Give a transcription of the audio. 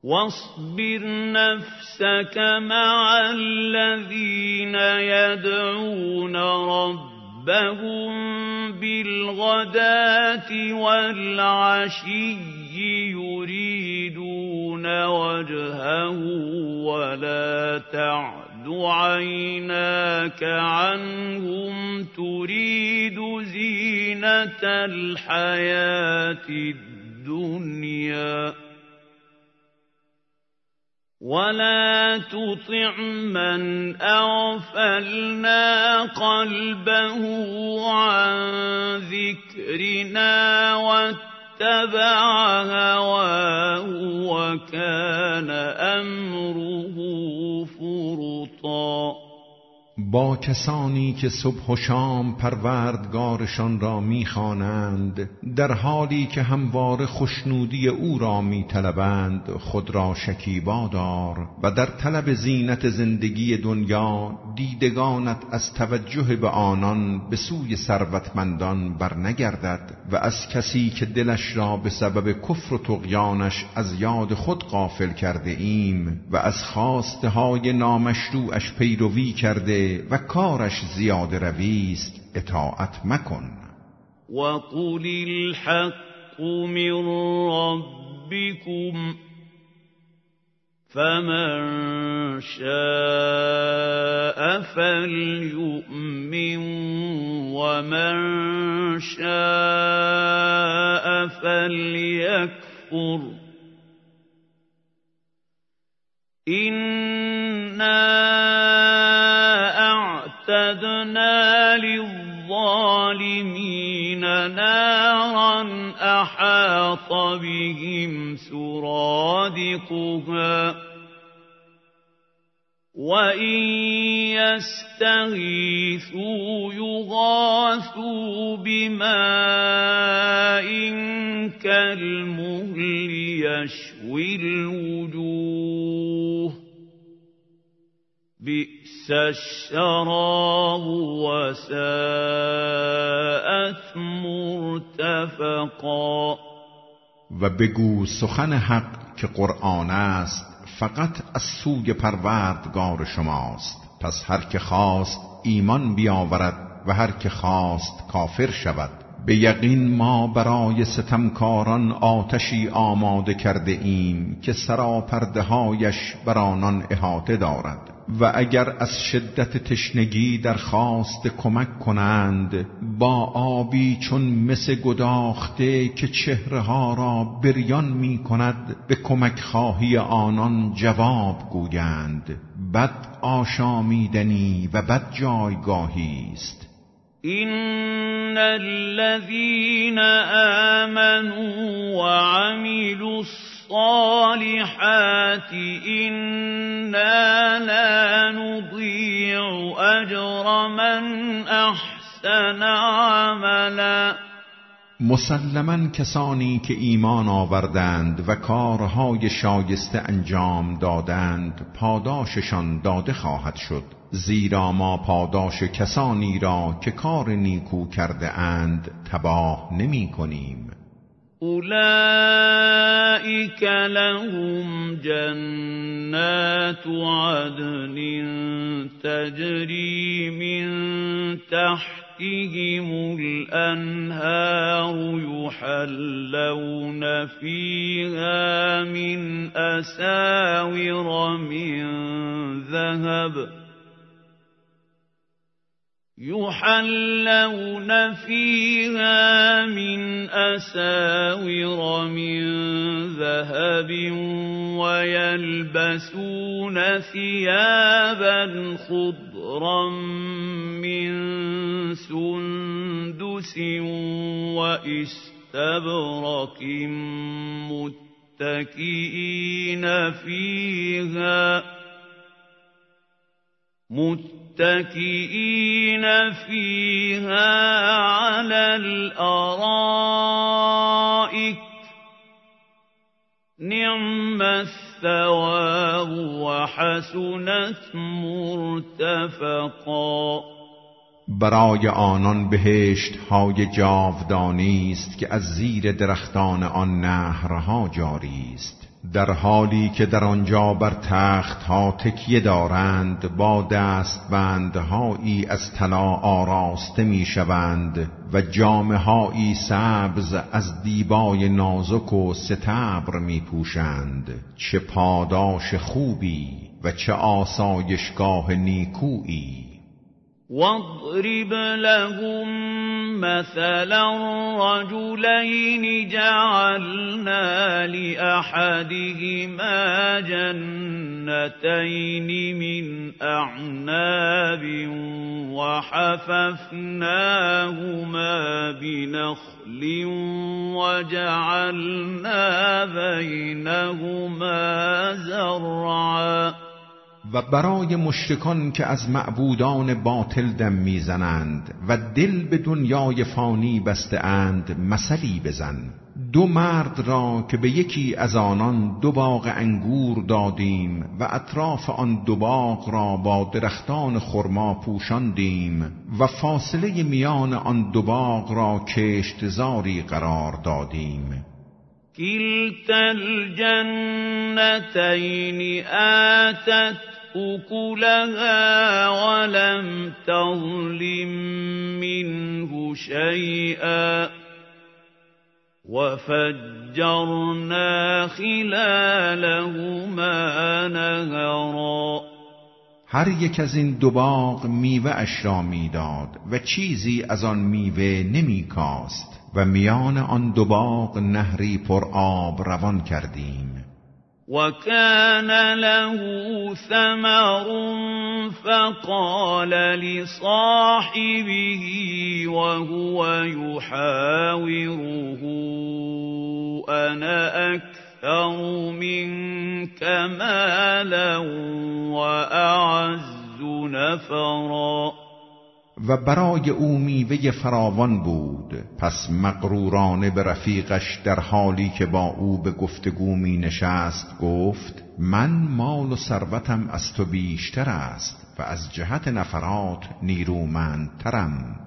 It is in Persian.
واصبر نفسك مع الذين يدعون ربهم بالغداة والعشي يريدون وجهه ولا تعد عيناك عنهم تريد زينة الحياة الدنيا ولا تطع من أغفلنا قلبه عن ذكرنا واتبع هواه وكان أمره فرطا. با کسانی که صبح و شام پروردگارشان را می‌خوانند در حالی که همواره خوشنودی او را می‌طلبند خود را شکیبا دار و در طلب زینت زندگی دنیا دیدگانت از توجه به آنان به سوی ثروتمندان برنگردد و از کسی که دلش را به سبب کفر و طغیانش از یاد خود غافل کرده ایم و از خواسته های نامشروعش پیروی کرده و کارش زیاده رویست اطاعت مکن. وقل الحق من ربكم فمن شاء فليؤمن ومن شاء فليكفر إنا أعتدنا للظالمين نارا أحاط بهم سرادقها وإن يستغيثوا يغاثوا بماء كالمهل يشوي الوجوه بئس الشراب وساءت مرتفقا. و بگو سخن حق که قرآن است فقط از سوی پروردگار شماست، پس هر که خواست ایمان بیاورد و هر که خواست کافر شود. به یقین ما برای ستمکاران آتشی آماده کرده ایم که سراپرده‌هایش بر آنان احاطه دارد و اگر از شدت تشنگی درخواست کمک کنند با آبی چون مس گداخته که چهره‌ها را بریان می کند به کمک خواهی آنان جواب گویند. بد آشامیدنی و بد جایگاهی است. إن الذين آمنوا وعملوا الصالحات إنا لا نضيع أجر من أحسن عملا. مسلماً کسانی که ایمان آوردند و کارهای شایسته انجام دادند پاداششان داده خواهد شد، زیرا ما پاداش کسانی را که کار نیکو کرده اند تباه نمی کنیم. أولئك لهم جنات عدن تجري من تحتهم الأنهار يحلون فيها من أساور من ذهب يحلون فيها من أساور من ذهب ويلبسون ثيابا خضرا من سندس وإستبرق متكئين فيها على الأرائك نعم الثواب وحسنت مرتفقا. برای آنان بهشت های جاودانی است که از زیر درختان آن نهرها جاری است. در حالی که در آنجا بر تخت ها تکیه دارند، با دستبندهایی از طلا آراسته می شوند و جامه هایی سبز از دیبای نازک و ستبر می پوشند. چه پاداش خوبی و چه آسایشگاه نیکویی. واضرب لهم مثلا رجلين جعلنا لأحدهما جنتين من أعناب وحففناهما بنخل وجعلنا بينهما زرعا. و برای مشرکان که از معبودان باطل دم میزنند و دل به دنیای فانی بسته اند مثلی بزن. دو مرد را که به یکی از آنان 2 باغ انگور دادیم و اطراف آن 2 باغ را با درختان خرما پوشاندیم و فاصله میان آن 2 باغ را کشتزاری قرار دادیم. كلتا الجنتين آتت أكلها ولم تظلم منه شيئا وفجرنا خلالهما نهرا. هر یک از این 2 باغ میوه اش را میداد و چیزی از آن میوه نمی کاست و میان آن 2 باغ نهری پر آب روان کردیم. و کان له ثمر فقال لصاحبه وهو يحاوره انا اكثر منك مالا واعز نفرا. و برای او میوه فراوان بود، پس مغرورانه به رفیقش در حالی که با او به گفتگو می نشست گفت من مال و ثروتم از تو بیشتر است و از جهت نفرات نیرومندترم.